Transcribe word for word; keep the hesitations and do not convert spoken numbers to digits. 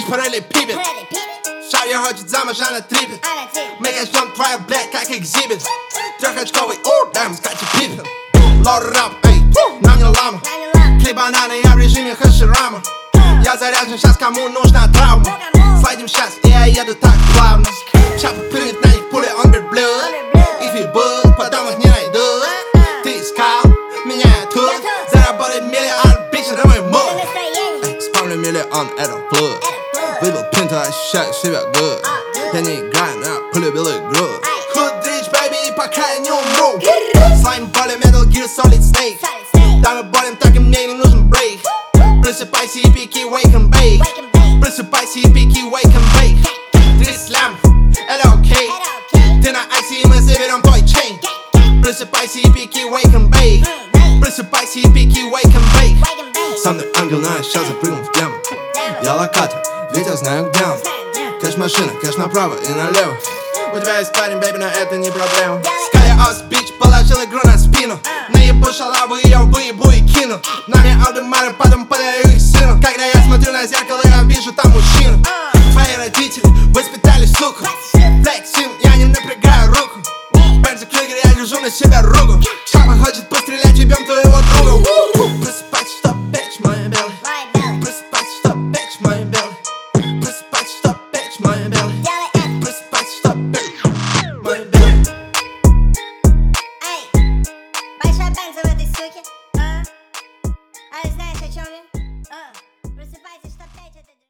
bitch параллелепипед. Шавья хочет замуж, она трипит. Мы качнем твою, блядь, как экзибит. Трехочковый, у, дай ему скачет пипет. Лор рап, эй, нам не лама. Клей бананы, я в режиме хаширама. Я заряжен, сейчас кому нужна травма. Слайдим сейчас, и я еду так плавно. Чапа прыгнет на них пули, он берблюд. Их ебут, потом их не найдут. Ты искал меня тут. Заработать миллион, бичи на мой муд. Спамлю миллион, это флуд. Выпил пинту, ощущаю себя good. Я не играю, но я полюбил игру. Hood rich, baby, пока я не умру. Слайм более Metal Gear Solid Snake. Да мы болим, так и мне не нужен брейк. Просыпайся и пики, wake and bake. Просыпайся и пики, wake and bake. тридцать лям, это окей. Ты на айси, и мы заберем твой чейн. Просыпайся и пики, wake and bake. Просыпайся и пики, wake and bake. Со мной ангел, но я сейчас запрыгну в тему. Я локатор, ведь я знаю, где он. Кэш машина, кэш направо и налево. У тебя есть парень, бэйби, но это не проблема. Скалиос, бич, положил игру на спину. Наебу шалаву, ее выебу и кину. На мне аудемары, потом подарю их сыну. Когда я смотрю на зеркало, я вижу там мужчину. Твои родители воспитали суку. Флексим, я не напрягаю руку. Бензи Крюгер, я держу на себя руку. Чапа хочет пострелять, ебем твоего друга. Просыпайся, стоп, бич, мой белый. Просыпайся, стоп, бич, мой белый. Просыпайся, стоп, бич, мой белый. Просыпайся, стоп, бич, мой белый. Эй, большая бенза в этой суке, а? А знаешь, о чем я?